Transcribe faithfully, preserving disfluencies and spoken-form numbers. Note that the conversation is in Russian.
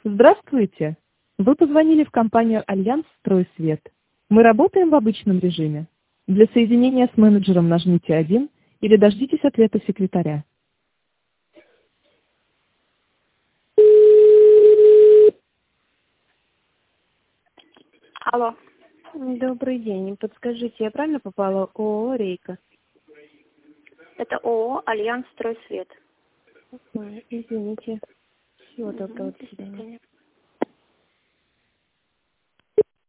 Здравствуйте! Вы позвонили в компанию «Альянс Стройсвет». Мы работаем в обычном режиме. Для соединения с менеджером нажмите один или дождитесь ответа секретаря. Алло. Добрый день. Подскажите, я правильно попала в ООО «Рейка»? Это ООО «Альянс Стройсвет». Ой, извините. Всего Мгм. доброго. До До свидания. свидания.